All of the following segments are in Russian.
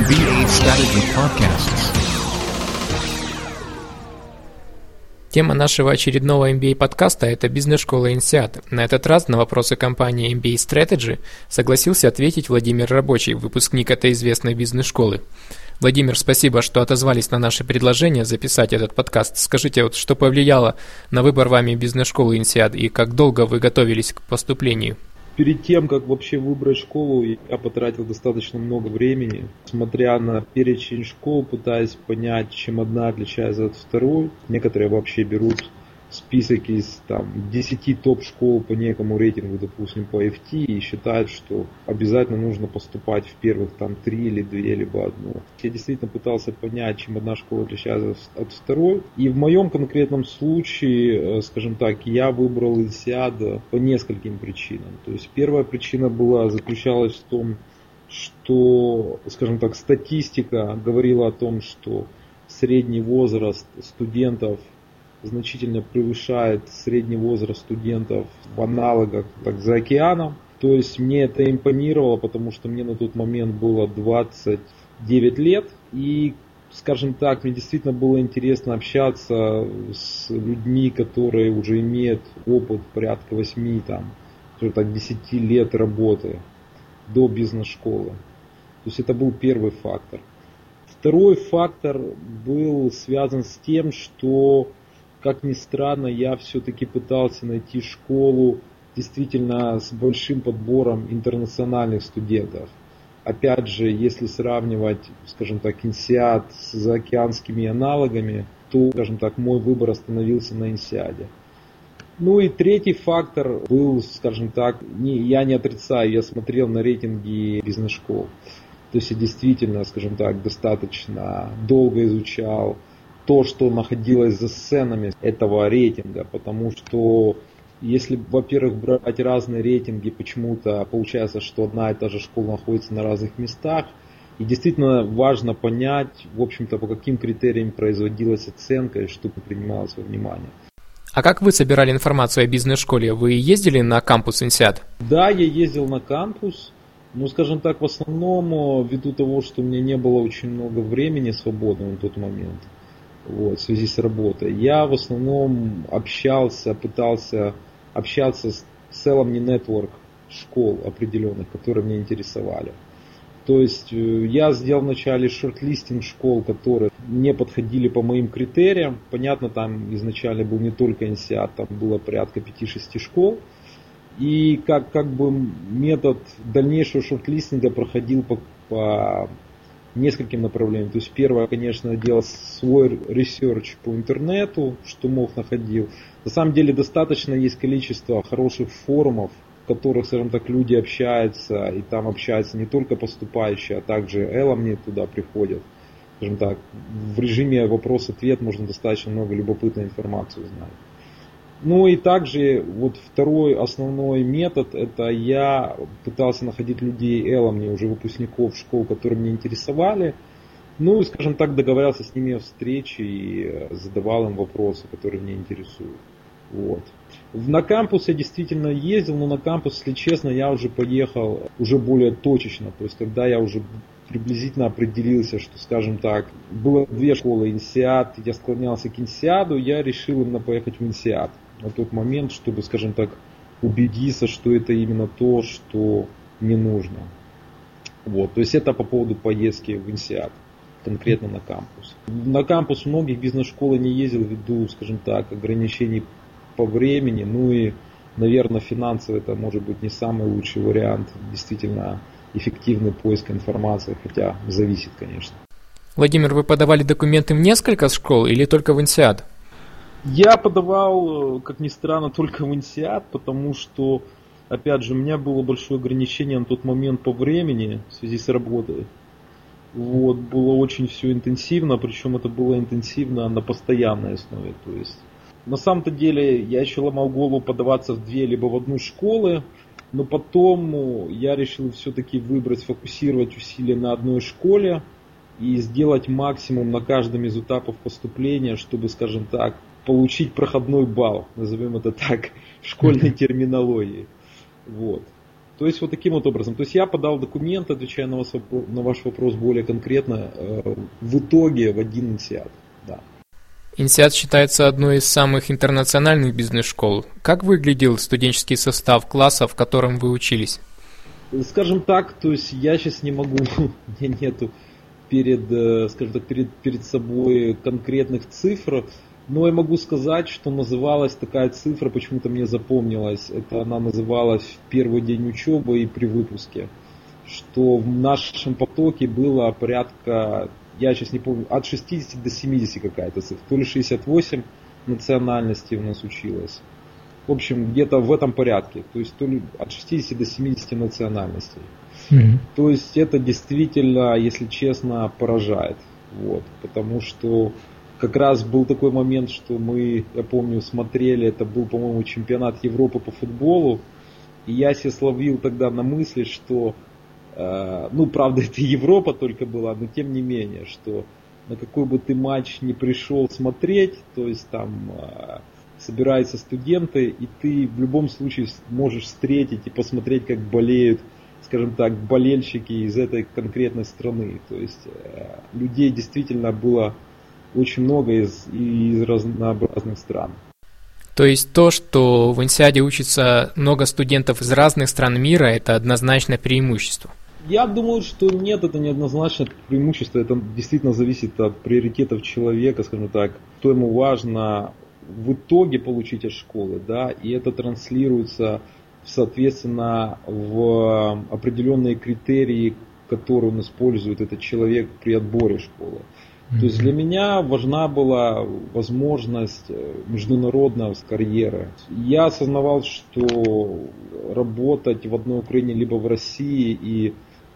MBA Strategy Podcasts. Тема нашего очередного MBA-подкаста – это бизнес-школа INSEAD. На этот раз на вопросы компании MBA Strategy согласился ответить Владимир Рабочий, выпускник этой известной бизнес-школы. Владимир, спасибо, что отозвались на наше предложение записать этот подкаст. Скажите, что повлияло на выбор вами бизнес-школы INSEAD и как долго вы готовились к поступлению? Перед тем, как вообще выбрать школу, я потратил достаточно много времени, смотря на перечень школ, пытаясь понять, чем одна отличается от второй. Некоторые вообще берут список из 10 топ-школ по некому рейтингу, допустим, по FT, и считают, что обязательно нужно поступать в первых 3 или 2, либо одну. Я действительно пытался понять, чем одна школа отличается от второй. И в моем конкретном случае, скажем так, я выбрал INSEAD по нескольким причинам. То есть первая причина заключалась в том, что, скажем так, статистика говорила о том, что средний возраст студентов значительно превышает средний возраст студентов в аналогах за океаном. То есть мне это импонировало, потому что мне на тот момент было 29 лет. И, скажем так, мне действительно было интересно общаться с людьми, которые уже имеют опыт порядка 10 лет работы до бизнес-школы. То есть это был первый фактор. Второй фактор был связан с тем, что, как ни странно, я все-таки пытался найти школу действительно с большим подбором интернациональных студентов. Опять же, если сравнивать, скажем так, INSEAD с заокеанскими аналогами, то, скажем так, мой выбор остановился на INSEAD. Ну и третий фактор был, скажем так, я не отрицаю, я смотрел на рейтинги бизнес-школ. То есть я действительно, скажем так, достаточно долго изучал то, что находилось за сценами этого рейтинга, потому что если, во-первых, брать разные рейтинги, почему-то получается, что одна и та же школа находится на разных местах, и действительно важно понять, в общем-то, по каким критериям производилась оценка и что принималось во внимание. А как вы собирали информацию о бизнес-школе? Вы ездили на кампус INSEAD? Да, я ездил на кампус. Но, скажем так, в основном, ввиду того, что у меня не было очень много времени свободного на тот момент, в связи с работой, я в основном пытался общаться с alumni network школ определенных, которые меня интересовали. То есть я сделал вначале шорт-листинг школ, которые не подходили по моим критериям. Понятно, там изначально был не только INSEAD, там было порядка 5-6 школ. И как бы метод дальнейшего шорт-листинга проходил по нескольким направлениям. То есть первое, конечно, я делал свой ресерч по интернету, что мог находил. На самом деле достаточно есть количество хороших форумов, в которых, скажем так, люди общаются, и там общаются не только поступающие, а также alumni туда приходят. Скажем так, в режиме вопрос-ответ можно достаточно много любопытной информации узнать. Ну и также второй основной метод, это я пытался находить людей alumni, уже выпускников школ, которые меня интересовали. Ну и, скажем так, договорялся с ними о встрече и задавал им вопросы, которые меня интересуют. На кампус я действительно ездил, но на кампус, если честно, я уже поехал уже более точечно. То есть когда я уже приблизительно определился, что, скажем так, было 2 школы INSEAD, я склонялся к INSEAD, я решил именно поехать в INSEAD на тот момент, чтобы, скажем так, убедиться, что это именно то, что мне нужно. То есть это по поводу поездки в INSEAD, конкретно на кампус. На кампус многих бизнес-школ не ездил ввиду, скажем так, ограничений по времени, ну и, наверное, финансово это может быть не самый лучший вариант, действительно эффективный поиск информации, хотя зависит, конечно. Владимир, вы подавали документы в несколько школ или только в INSEAD? Я подавал, как ни странно, только в INSEAD, потому что, опять же, у меня было большое ограничение на тот момент по времени в связи с работой. Было очень все интенсивно, причем это было интенсивно на постоянной основе. То есть, на самом-то деле, я еще ломал голову подаваться в 2 либо в 1 школы, но потом я решил все-таки сфокусировать усилия на одной школе и сделать максимум на каждом из этапов поступления, чтобы, скажем так, получить проходной балл, назовем это так, в школьной терминологии. То есть вот таким вот образом. То есть я подал документ, отвечая на ваш вопрос более конкретно, в итоге в один INSEAD. Да. INSEAD считается одной из самых интернациональных бизнес-школ. Как выглядел студенческий состав класса, в котором вы учились? Скажем так, то есть я сейчас не могу, у меня нету перед собой конкретных цифр, но я могу сказать, что называлась такая цифра, почему-то мне запомнилась, это она называлась в первый день учебы и при выпуске, что в нашем потоке было порядка, я сейчас не помню, от 60 до 70 какая-то цифра, то ли 68 национальностей у нас училось. В общем, где-то в этом порядке, то есть то ли от 60 до 70 национальностей. То есть это действительно, если честно, поражает. Вот, потому что как раз был такой момент, что мы, я помню, смотрели, это был, по-моему, чемпионат Европы по футболу, и я себя словил тогда на мысли, что, правда, это Европа только была, но тем не менее, что на какой бы ты матч не пришел смотреть, то есть там собираются студенты, и ты в любом случае можешь встретить и посмотреть, как болеют, скажем так, болельщики из этой конкретной страны. То есть людей действительно было очень много из разнообразных стран. То есть то, что в INSEAD учатся много студентов из разных стран мира, это однозначно преимущество? Я думаю, что нет, это не однозначно преимущество. Это действительно зависит от приоритетов человека, скажем так, что ему важно в итоге получить от школы, да, и это транслируется, соответственно, в определенные критерии, которые он использует, этот человек при отборе школы. То есть для меня важна была возможность международной карьеры. Я осознавал, что работать в одной Украине либо в России и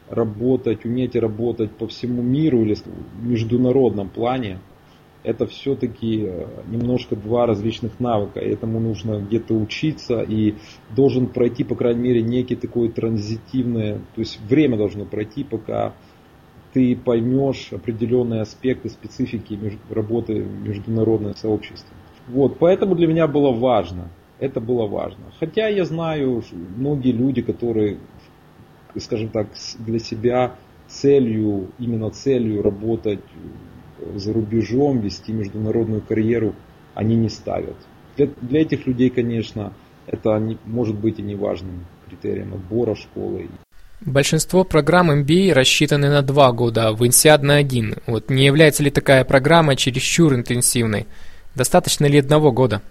уметь работать по всему миру или в международном плане, это все-таки немножко два различных навыка, и этому нужно где-то учиться, и должен пройти, по крайней мере, некий такой транзитивный, то есть время должно пройти, пока ты поймешь определенные аспекты специфики работы в международном сообществе. Вот, поэтому для меня было важно, это было важно. Хотя я знаю многие люди, которые, скажем так, для себя именно целью работать за рубежом, вести международную карьеру, они не ставят. Для этих людей, конечно, это может быть и не важным критерием отбора школы. Большинство программ MBA рассчитаны на 2 года, а в INSEAD на 1. Вот не является ли такая программа чересчур интенсивной? Достаточно ли 1 года?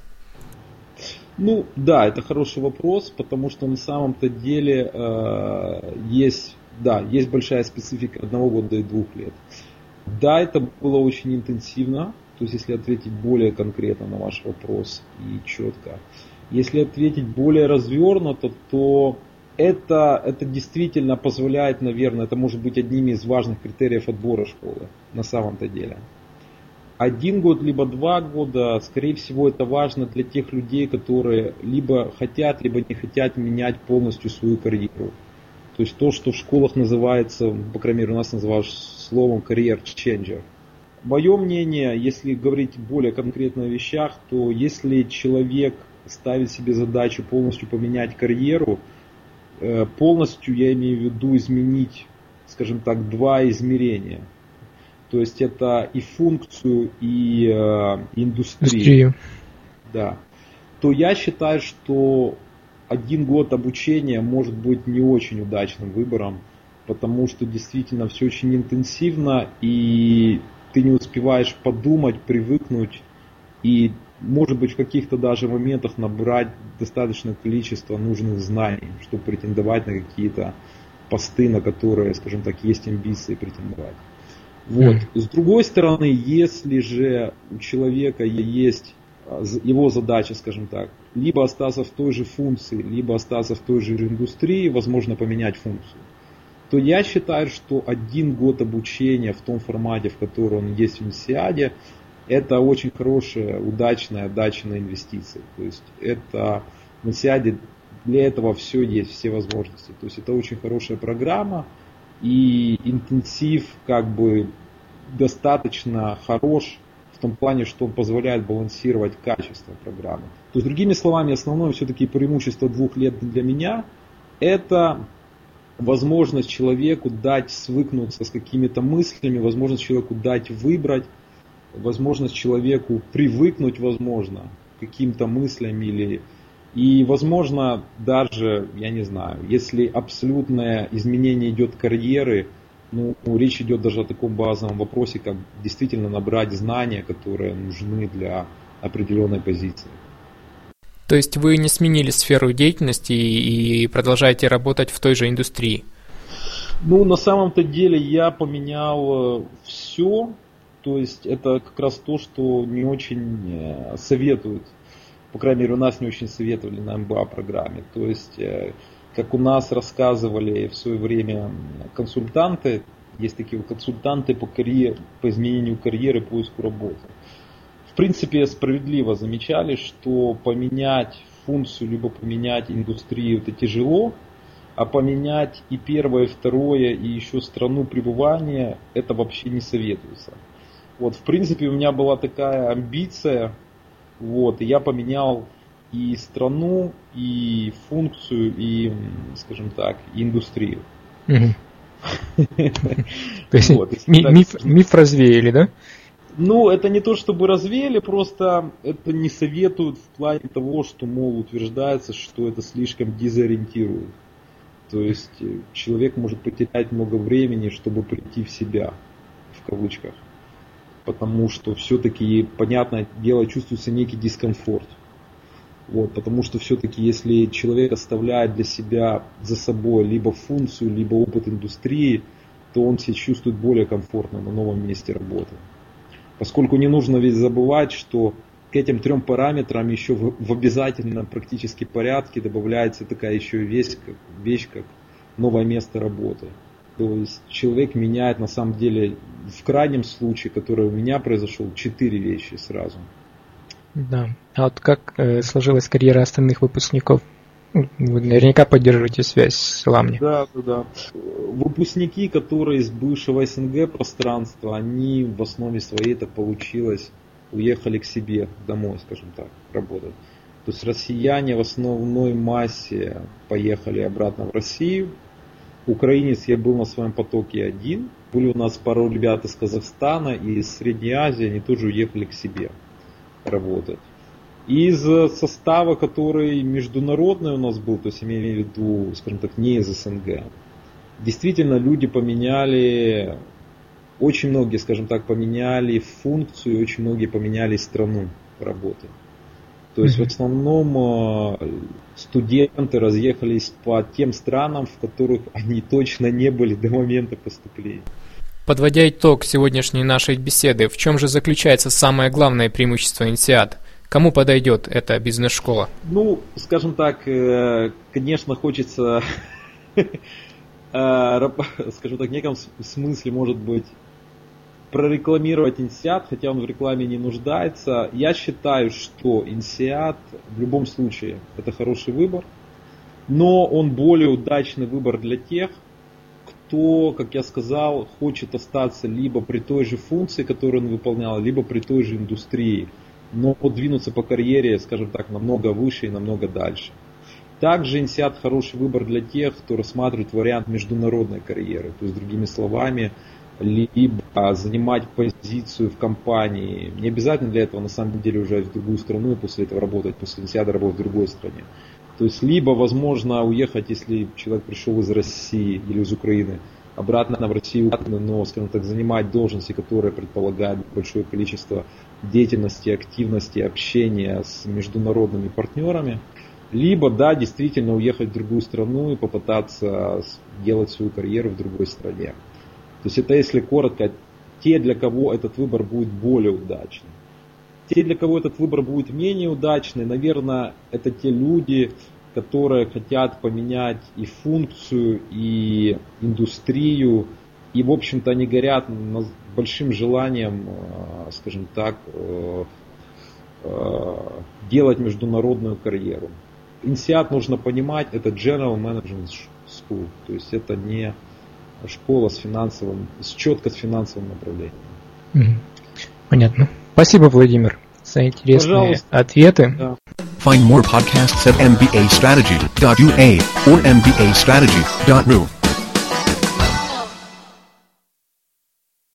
Да, это хороший вопрос, потому что на самом-то деле есть большая специфика 1 года и 2 лет. Да, это было очень интенсивно, то есть если ответить более конкретно на ваш вопрос и четко. Если ответить более развернуто, то это действительно позволяет, наверное, это может быть одним из важных критериев отбора школы на самом-то деле. 1 год, либо 2 года, скорее всего, это важно для тех людей, которые либо хотят, либо не хотят менять полностью свою карьеру. То есть то, что в школах называется, по крайней мере у нас называлось словом career changer. Мое мнение, если говорить более конкретно о вещах, то если человек ставит себе задачу полностью поменять карьеру, полностью я имею в виду изменить, скажем так, 2 измерения. То есть это и функцию, и индустрию. Да. То я считаю, что 1 год обучения может быть не очень удачным выбором, потому что действительно все очень интенсивно, и ты не успеваешь подумать, привыкнуть, и может быть в каких-то даже моментах набрать достаточное количество нужных знаний, чтобы претендовать на какие-то посты, на которые, скажем так, есть амбиции претендовать. Вот. С другой стороны, если же у человека есть его задача, скажем так, либо остаться в той же функции, либо остаться в той же индустрии, возможно, поменять функцию, то я считаю, что 1 год обучения в том формате, в котором он есть в INSEAD, это очень хорошая, удачная отдача на инвестиции. То есть это в INSEAD для этого все есть, все возможности. То есть это очень хорошая программа, и интенсив достаточно хорош в том плане, что он позволяет балансировать качество программы. То есть, другими словами, основное все-таки преимущество 2 лет для меня это возможность человеку дать свыкнуться с какими-то мыслями, возможность человеку дать выбрать, возможность человеку привыкнуть, возможно, к каким-то мыслям и, возможно, даже, я не знаю, если абсолютное изменение идет карьеры, речь идет даже о таком базовом вопросе, как действительно набрать знания, которые нужны для определенной позиции. То есть вы не сменили сферу деятельности и продолжаете работать в той же индустрии? На самом-то деле я поменял все, то есть это как раз то, что не очень советуют. По крайней мере, у нас не очень советовали на МБА-программе. То есть, как у нас рассказывали в свое время консультанты, есть такие консультанты по изменению карьеры, поиску работы. В принципе, справедливо замечали, что поменять функцию, либо поменять индустрию это тяжело, а поменять и первое, и второе, и еще страну пребывания это вообще не советуется. В принципе, у меня была такая амбиция, и я поменял и страну, и функцию, и, скажем так, и индустрию. То есть миф развеяли, да? Это не то чтобы развеяли, просто это не советуют в плане того, что, утверждается, что это слишком дезориентирует. То есть человек может потерять много времени, чтобы прийти в себя, в кавычках. Потому что все-таки, понятное дело, чувствуется некий дискомфорт. Потому что все-таки, если человек оставляет для себя за собой либо функцию, либо опыт индустрии, то он себя чувствует более комфортно на новом месте работы. Поскольку не нужно ведь забывать, что к этим 3 параметрам еще в обязательном практически порядке добавляется такая еще вещь, как новое место работы. То есть человек меняет на самом деле, в крайнем случае, который у меня произошел, 4 вещи сразу. Да. А как сложилась карьера остальных выпускников? Вы наверняка поддерживаете связь с Ламни. Да. Выпускники, которые из бывшего СНГ пространства, они в основе своей, так получилось, уехали к себе домой, скажем так, работать. То есть россияне в основной массе поехали обратно в Россию. Украинец я был на своем потоке один. Были у нас пару ребят из Казахстана и из Средней Азии, они тоже уехали к себе работать. Из состава, который международный у нас был, то есть имею в виду, скажем так, не из СНГ, действительно люди поменяли, очень многие, скажем так, поменяли функцию, очень многие поменяли страну работы. То есть в основном студенты разъехались по тем странам, в которых они точно не были до момента поступления. Подводя итог сегодняшней нашей беседы, в чем же заключается самое главное преимущество INSEAD? Кому подойдет эта бизнес-школа? Скажем так, конечно, хочется, скажем так, в неком смысле, может быть, прорекламировать INSEAD, хотя он в рекламе не нуждается. Я считаю, что INSEAD в любом случае это хороший выбор, но он более удачный выбор для тех, кто, как я сказал, хочет остаться либо при той же функции, которую он выполнял, либо при той же индустрии, но подвинуться по карьере, скажем так, намного выше и намного дальше. Также INSEAD хороший выбор для тех, кто рассматривает вариант международной карьеры, то есть, другими словами, либо занимать позицию в компании. Не обязательно для этого на самом деле уезжать в другую страну и после этого работать, после INSEAD работать в другой стране. То есть либо возможно уехать, если человек пришел из России или из Украины, обратно в Россию, но, скажем так, занимать должности, которые предполагают большое количество деятельности, активности, общения с международными партнерами. Либо, да, действительно уехать в другую страну и попытаться делать свою карьеру в другой стране. То есть это, если коротко, те, для кого этот выбор будет более удачный. Те, для кого этот выбор будет менее удачный, наверное, это те люди, которые хотят поменять и функцию, и индустрию, и, в общем-то, они горят большим желанием, скажем так, делать международную карьеру. INSEAD, нужно понимать, это General Management School, то есть это не школа с четко с финансовым направлением. Понятно. Спасибо, Владимир, за интересные ответы. Да. Find more podcasts at mbastrategy.ua or mbastrategy.ru.